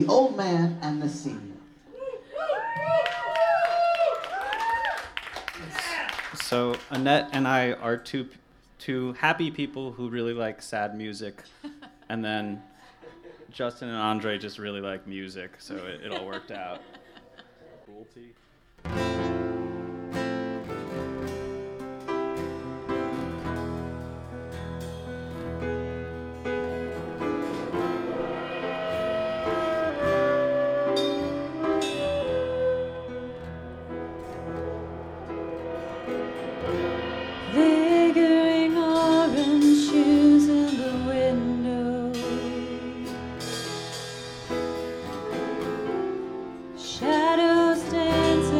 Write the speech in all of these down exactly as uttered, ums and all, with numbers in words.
The Old Man and the Sea. So Annette and I are two two happy people who really like sad music, and then Justin and Andre just really like music, so it, it all worked out. Cruelty. Figuring orange shoes in the window, shadows dance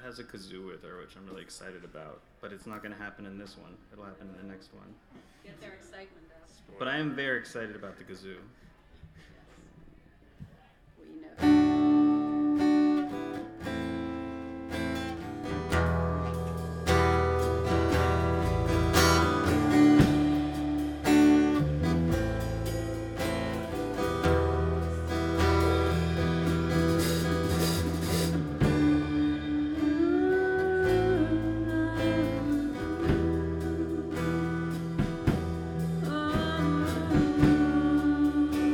has a kazoo with her, which I'm really excited about. But it's not going to happen in this one. It'll happen in the next one. Get their excitement up. But I am very excited about the kazoo. We know. Oh,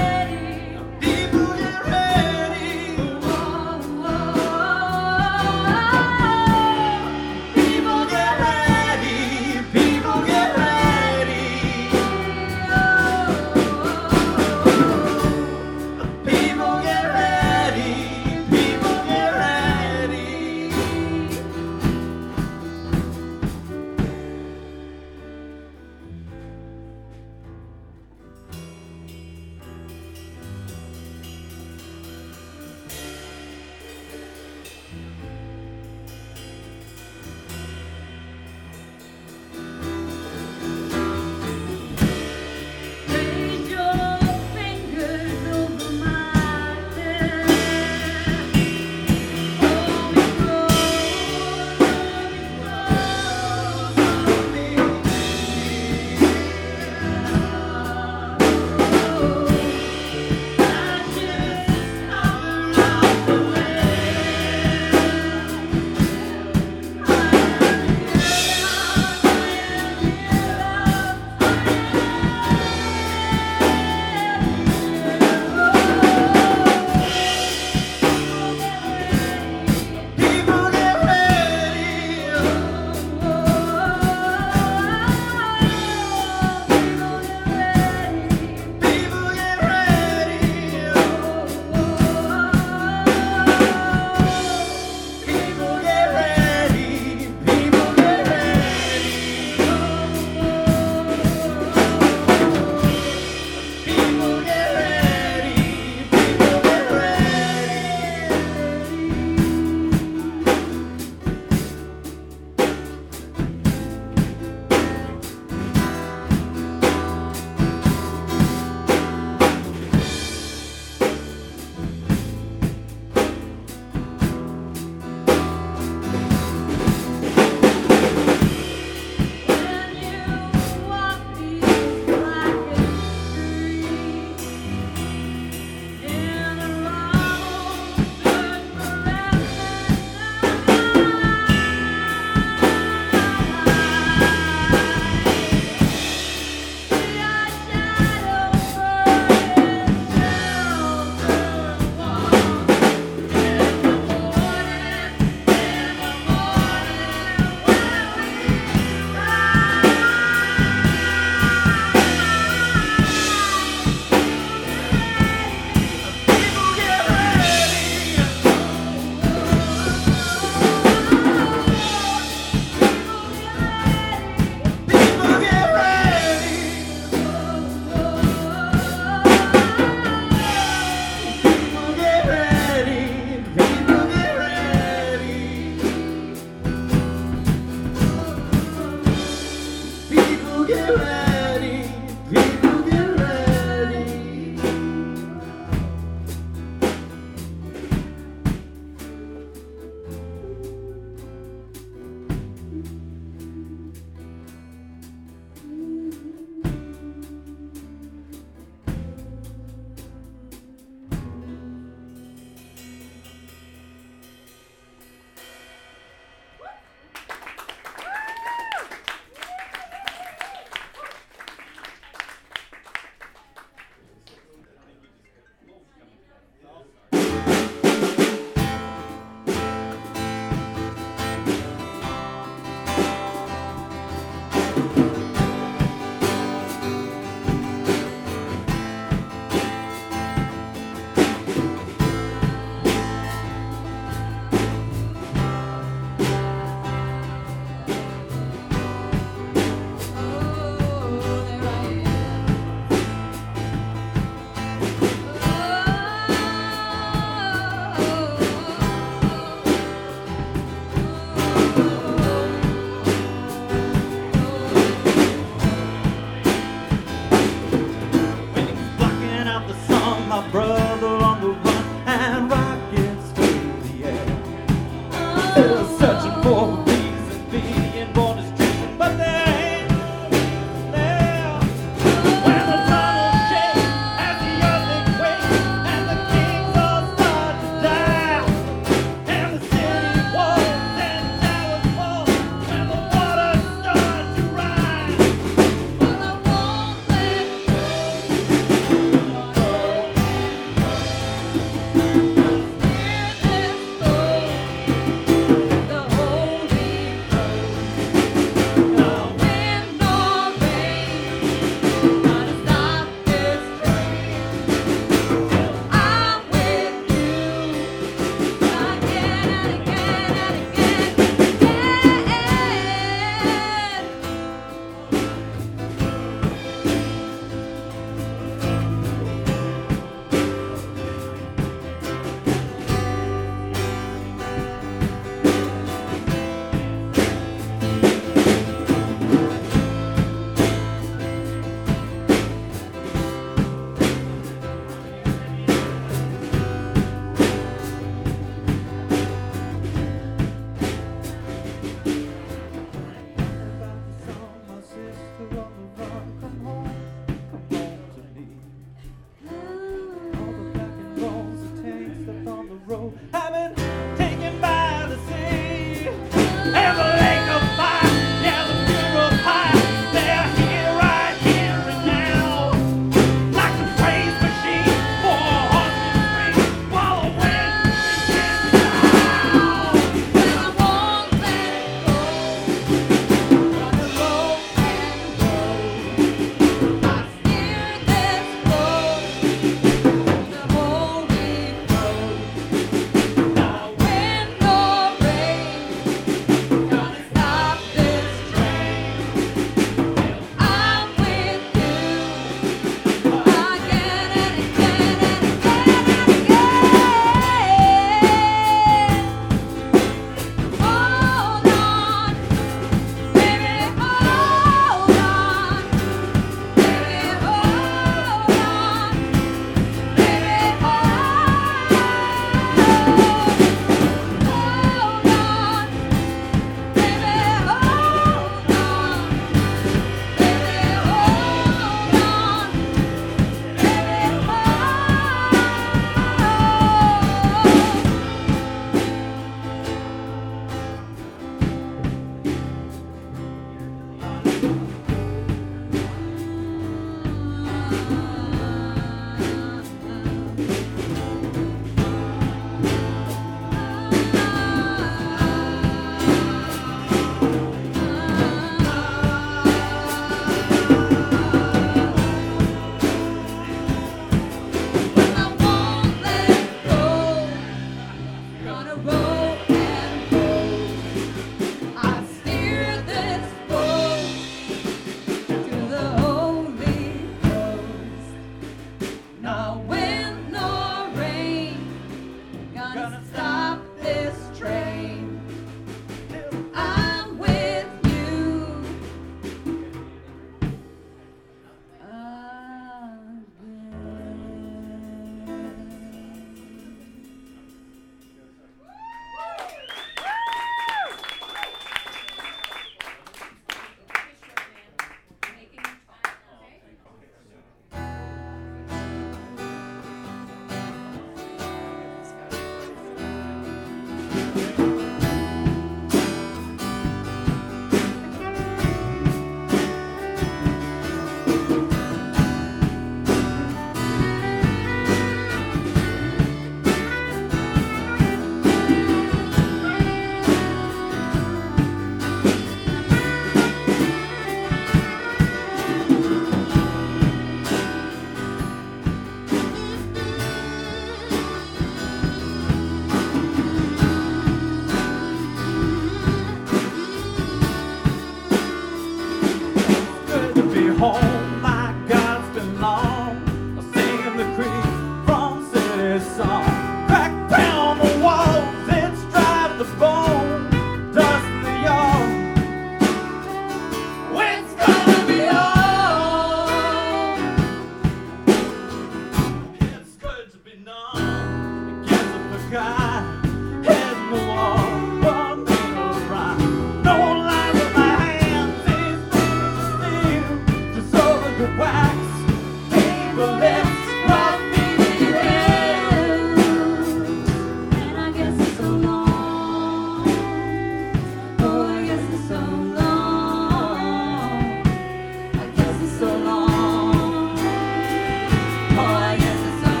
sky, head in the wall, one thing will rock. No lie with my hands, ain't steel, just over the wax, paper lips, coffee And I guess it's so long. Oh, I guess it's so long. I guess it's so long. Oh, I guess it's so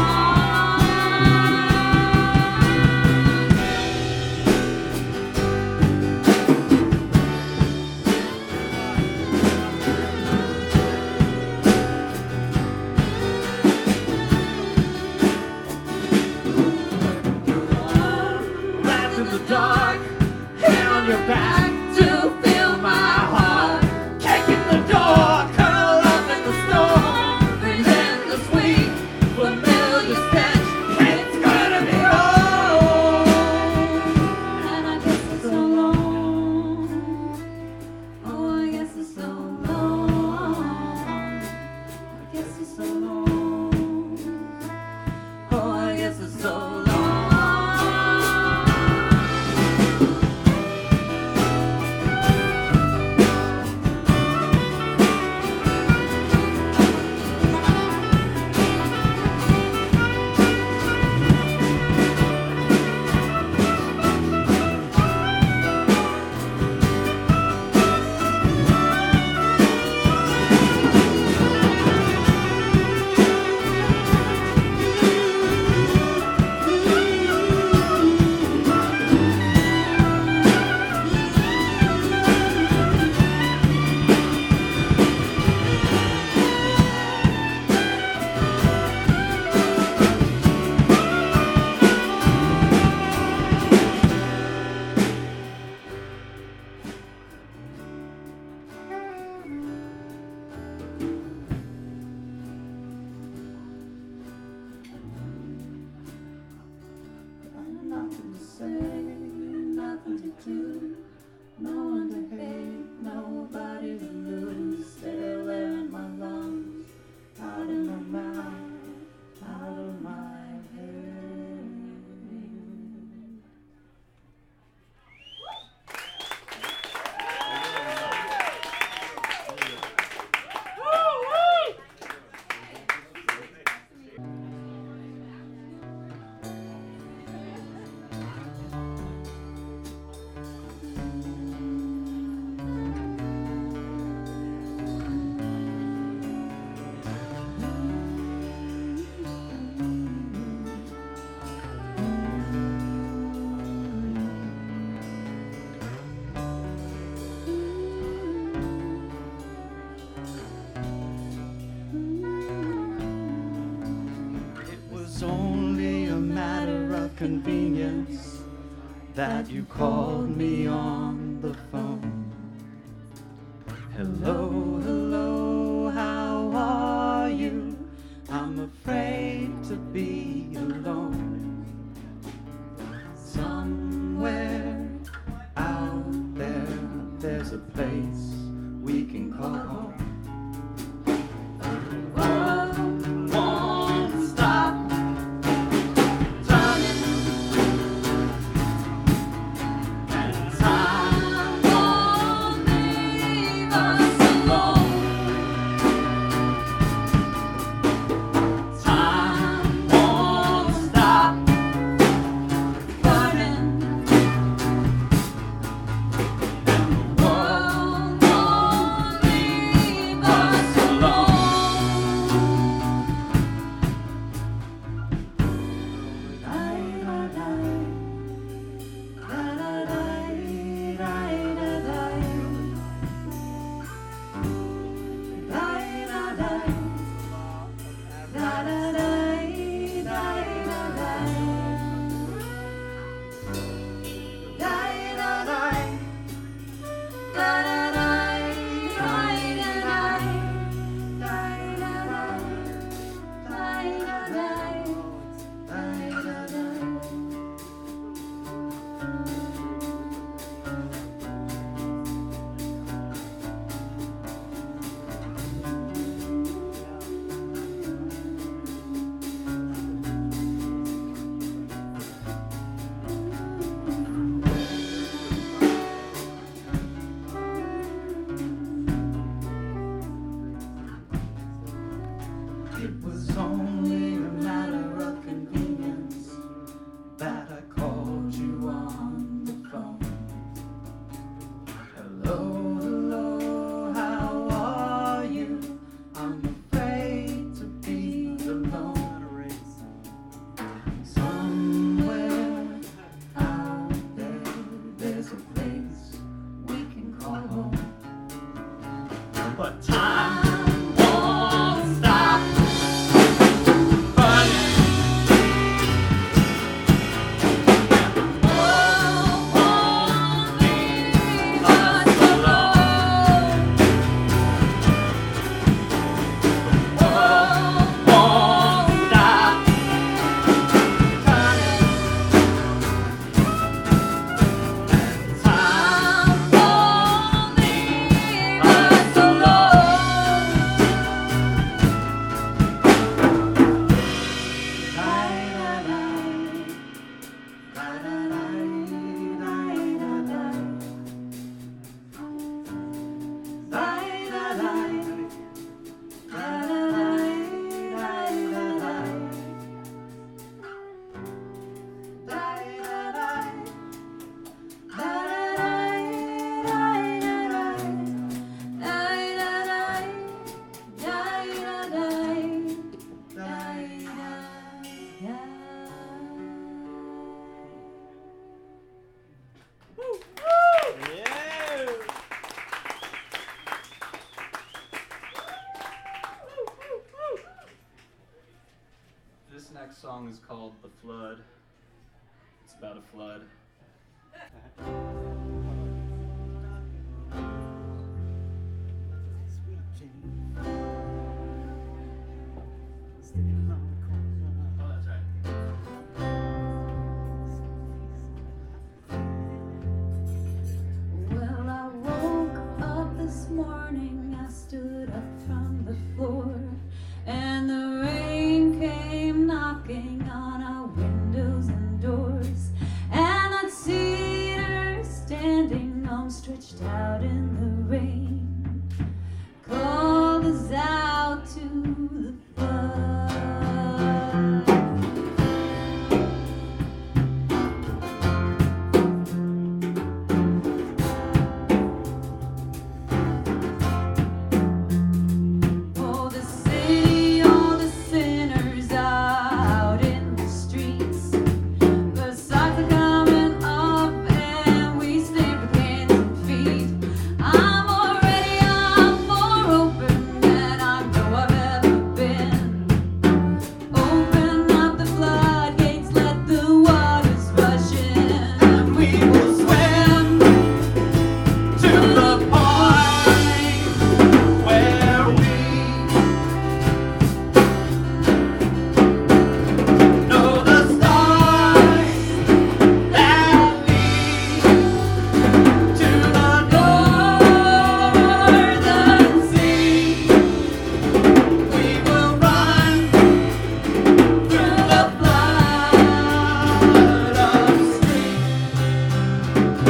wrapped in the dark, hand on your back to feel my heart. Kicking the door, curl up in the storm, breathing the sweet, familiar stench. It's gonna be home. And I guess it's so long. Oh, I guess it's so long. I guess it's so long. Oh, I guess it's so long. Nothing to say, nothing to do, no one to hate, nobody to lose. Still there in my lungs, out in my mouth, out of my head. It was only a matter of convenience that you called me on the phone. Hello, hello, how are you? I'm afraid to be alone. Somewhere out there, there's a place we can call home. Won't stop turning, and time won't leave us alone. called The Flood. It's about a flood. Oh, that's right. Well, I woke up this morning, I stood up from the floor, and the rain came knocking on our windows and doors, and I'd seen her standing arms stretched out in the rain, called us out to the flood. Oh, the city, all the sinners out in the streets. The sights are coming up and we stand with hands and feet. I'm already up more open than I know I've ever been. Open up the floodgates, let the waters rush in, and we will swim To the point where we know the stars that lead to the northern sea. We will run through the flood of streams.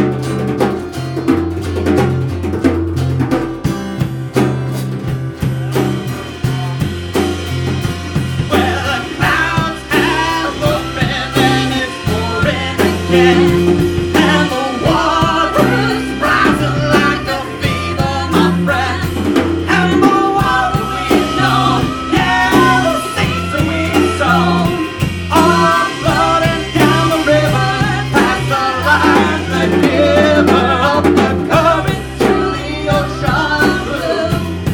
Where the clouds have opened and it's pouring again, and the water's rising like a fever, my friend. And the water we know, yeah, the seeds that we sow, are floating down the river, past the line that giver up the current to the ocean blue.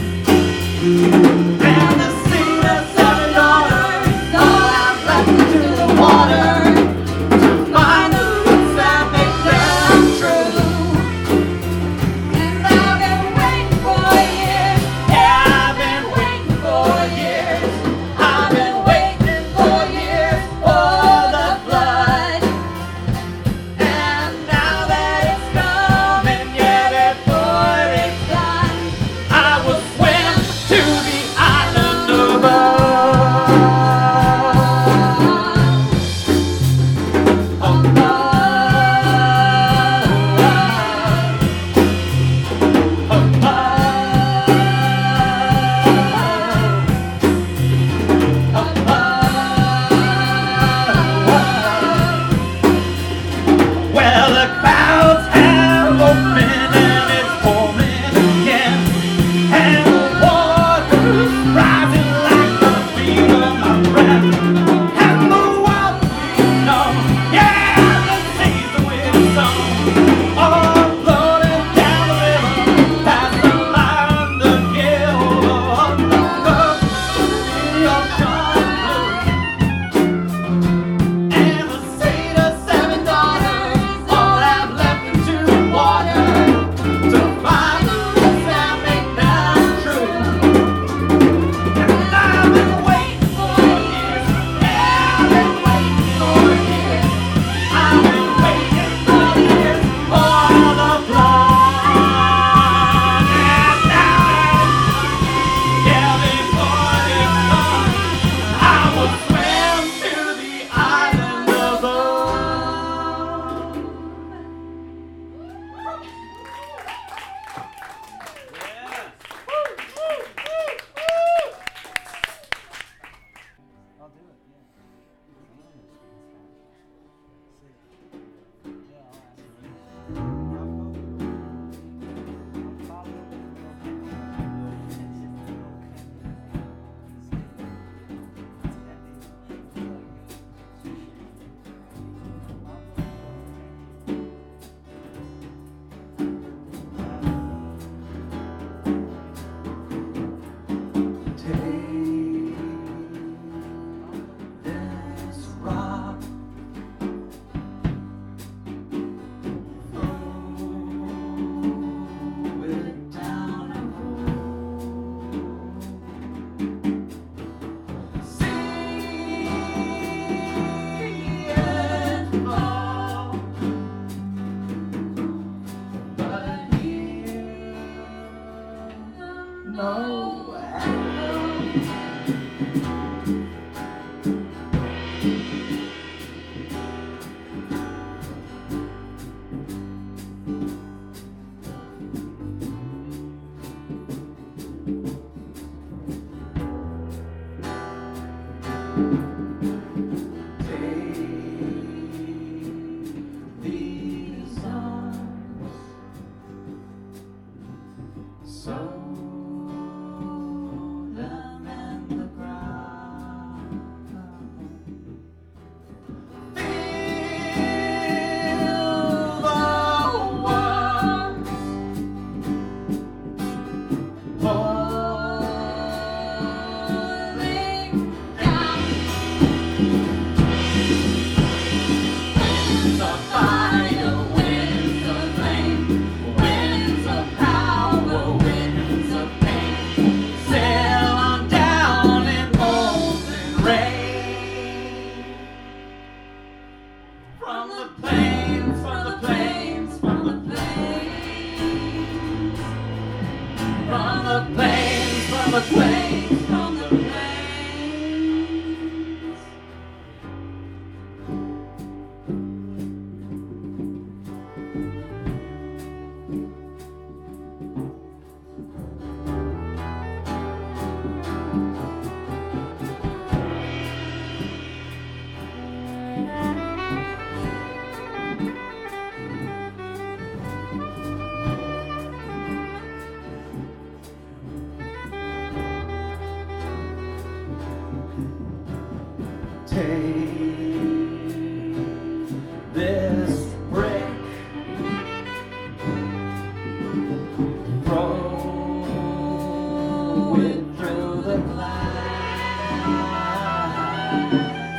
And the sea that's seven daughters all have left into the water to find the roots plains, from the plains. Take this brick, throw it through the glass.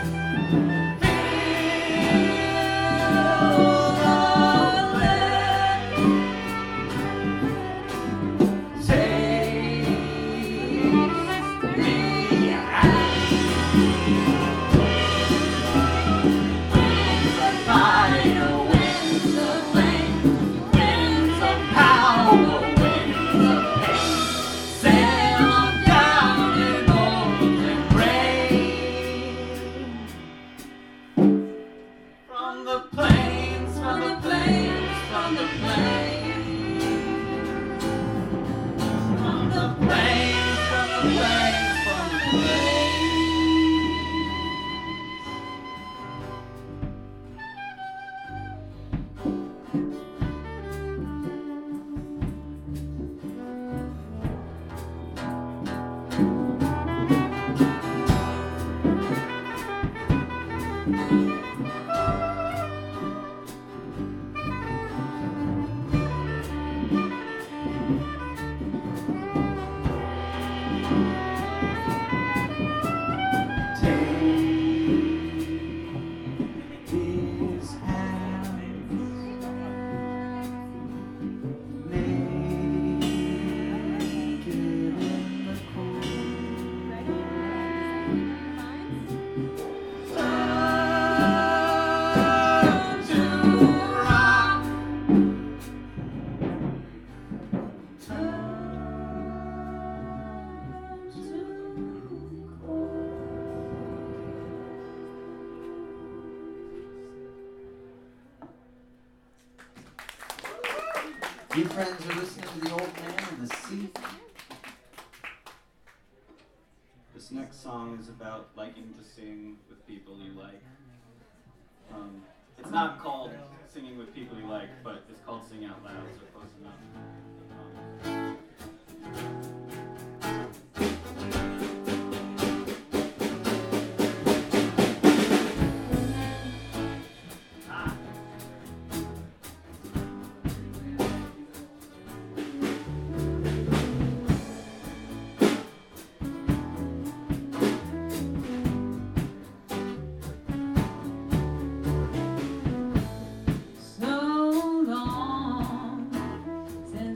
You friends are listening to the Old Man and the Sea. This next song is about liking to sing with people you like. Um, it's not called Singing with People You Like, but it's called Sing Out Loud, so close enough. Um, So long since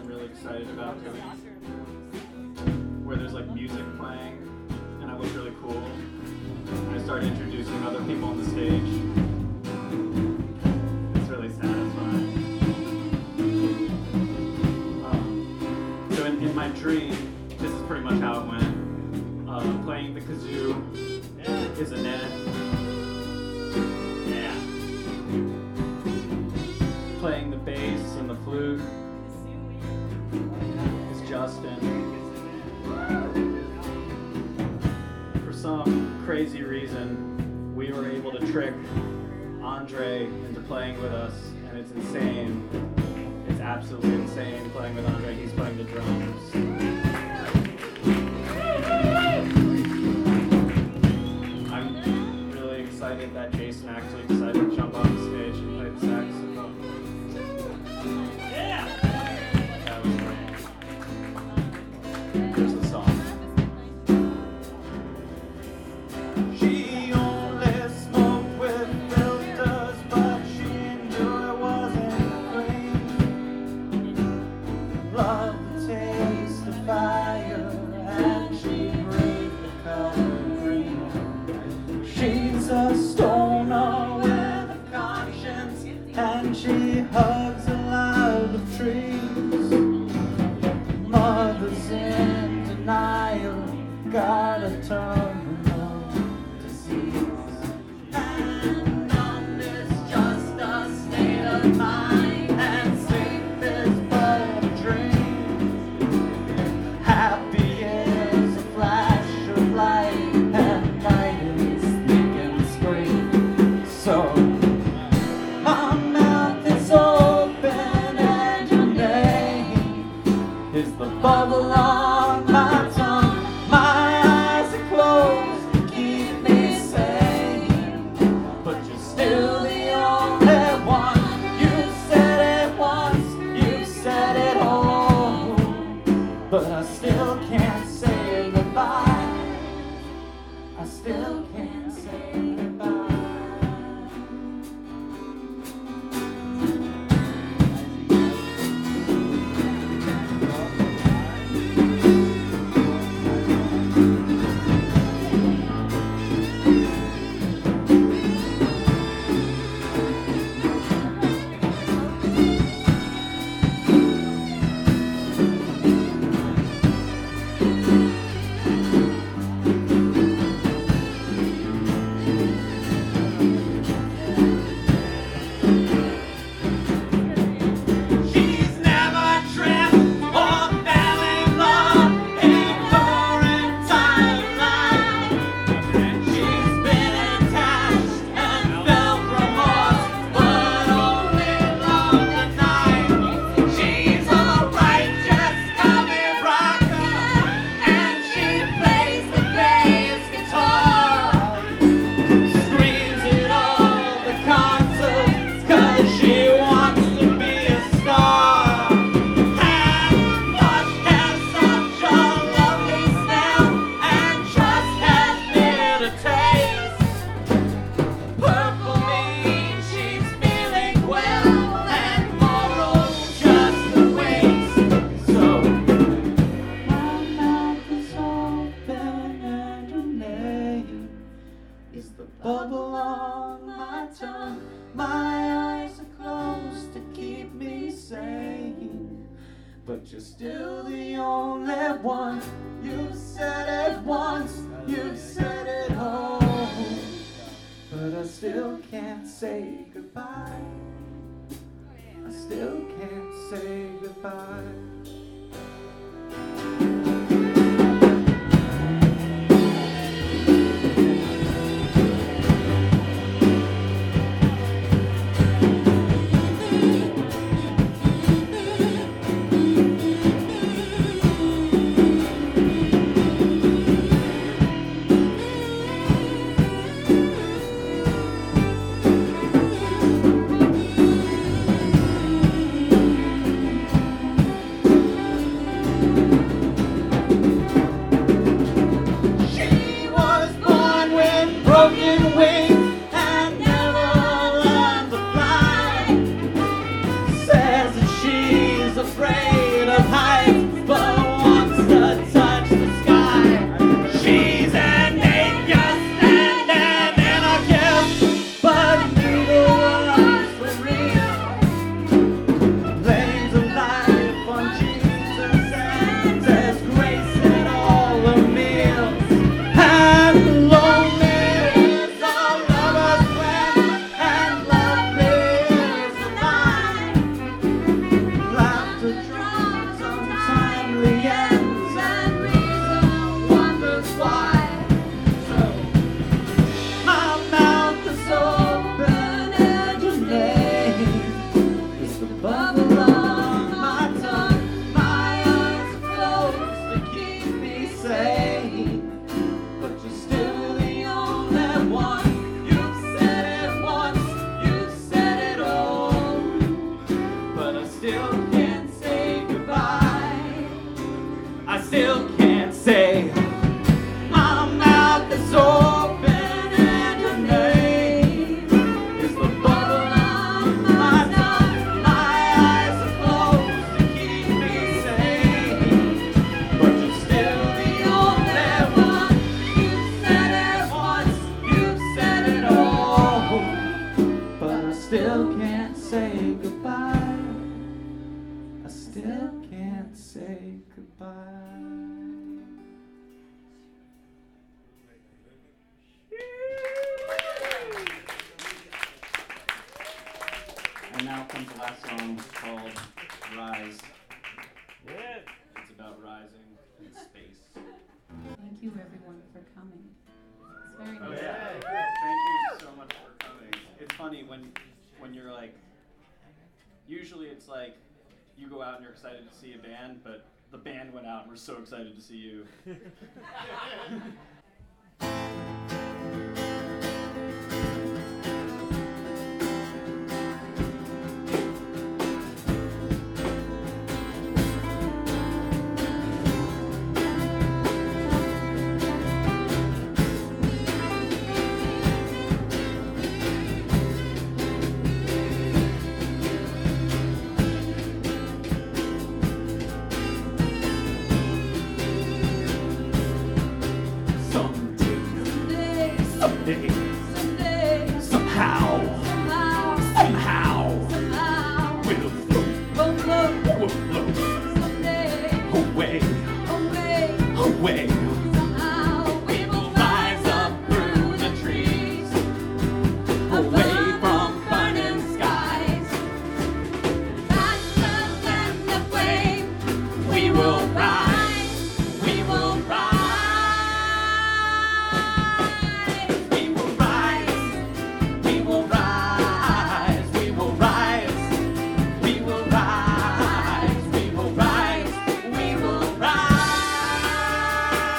I'm really excited about doing, where there's like music playing, and I look really cool. I started introducing other people on the stage. It's really satisfying. Um, so in, in my dream, this is pretty much how it went. Uh, playing the kazoo is Annette. Yeah. Playing the bass and the flute is Justin. For some crazy reason, we were able to trick Andre into playing with us, and it's insane. It's absolutely insane playing with Andre. He's playing the drums. I'm really excited that Jason actually decided to jump on the stage and play the saxophone. Yeah! That was great. Here's the song. She only smoked with filters, but she knew it wasn't green. Loved the taste of fire, and she breathed the color green. She's a stoner with a conscience, and she hugs a lot of trees. Mother's in denial, got a terminal disease. And none is just a state of mind, and sleep is but a dream. Happy is a flash of light, and night is thick and scream. So my mouth is open, and your name is the bubble on my tongue. My eyes are closed to keep me sane, but you're still the only one. You said it once, you said it all, but I still can't say goodbye. I still can't say goodbye. She's never dreamt or fell in love in her entire life. She's been attached and felt remorse, but only loved the night. She's a righteous heavy rocker, and she plays the bass guitar. Screams at all the concerts, 'cause she wants to be a star. And Lush has such a lovely smell, and Trust has bitter taste. Purple means she's feeling well, and Moral's just a waste. So my mouth is open, and her name is the bubble on my tongue. My eyes are closed to keep me sane, but you're still the only one. You said it once, you said it all, but I still can't say goodbye. I still can't say goodbye. still can't say my mouth is open and your name is the bubble of my tongue. My eyes are closed to keep me sane, but you're still the only one. You've said it once, you've said it all, but I still can't say goodbye. I still can't say goodbye. And now comes the last song called Rise. It's about rising in space. Thank you, everyone, for coming. It's very Oh nice. yeah. Thank you so much for coming. It's funny when when you're like, usually it's like you go out and you're excited to see a band, but the band went out and we're so excited to see you. Someday, someday, Someday, somehow, somehow, somehow, somehow, we'll float, we'll float. we'll float Someday, away, away, away. somehow we will rise up through the trees, Away from burning skies. Faster than the flame, we will rise, we will rise, we will rise, we will rise, we will rise, we will rise, we will rise, we will rise.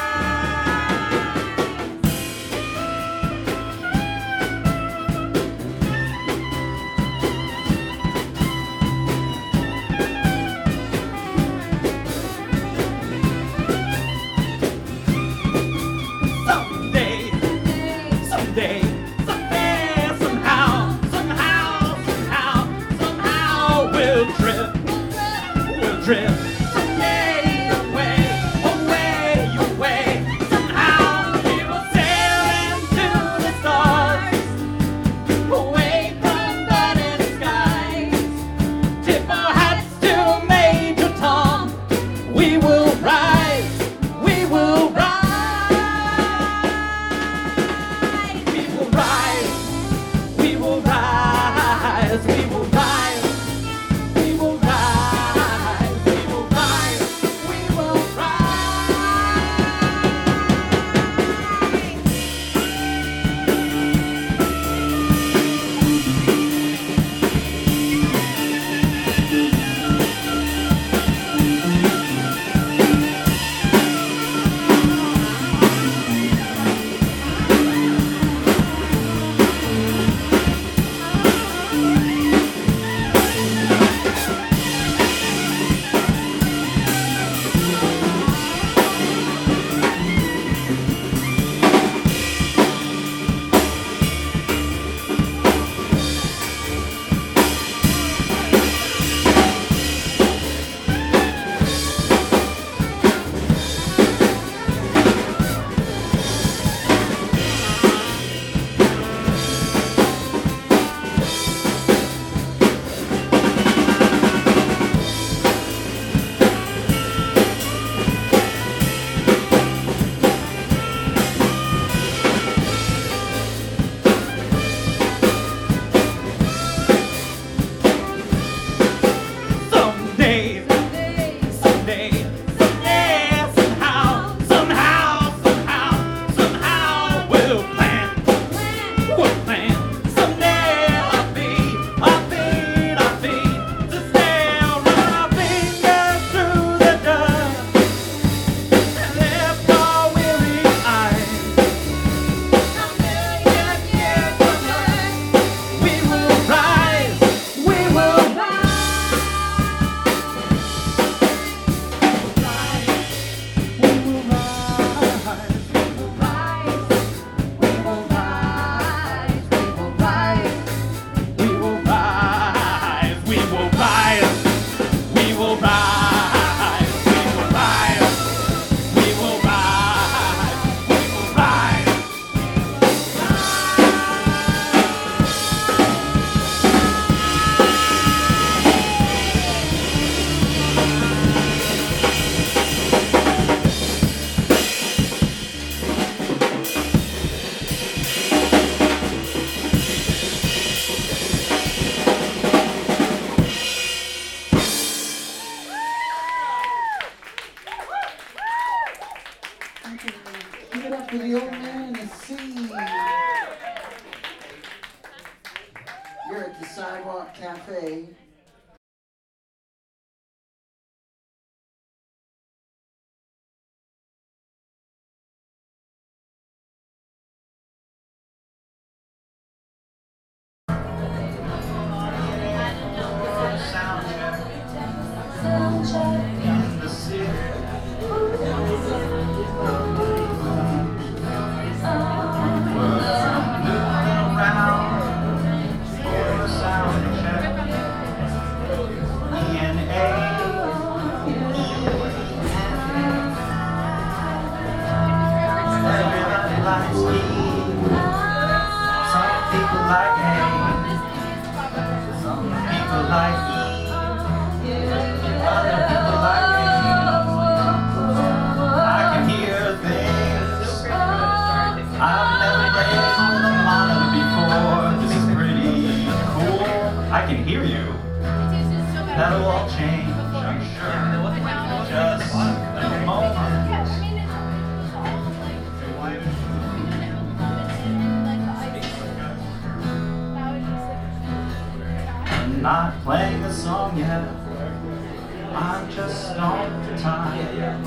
Give it up for the old man and the sea. You're at the Sidewalk Cafe. Not playing the song yet, I'm just on time.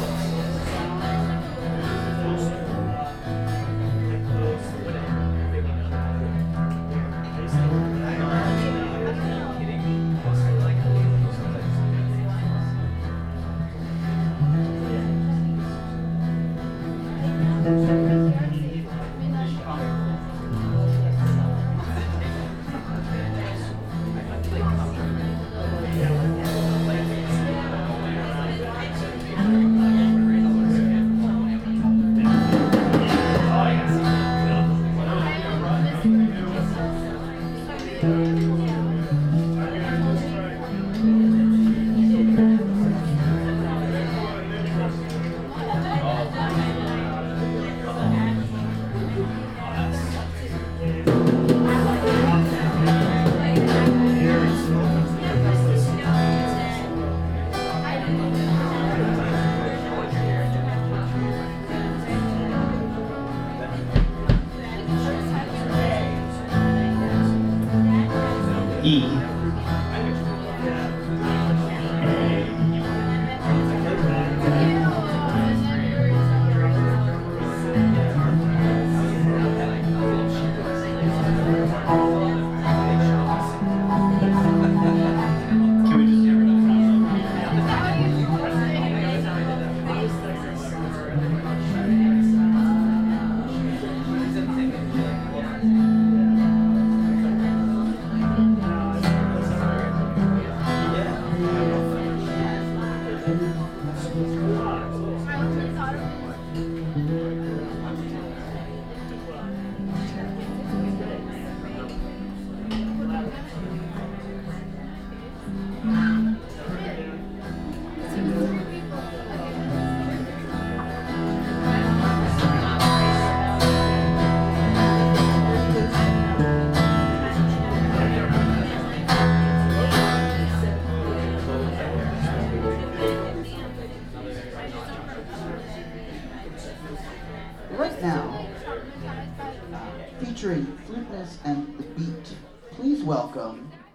Right now, featuring Fluteness and the Beat, please welcome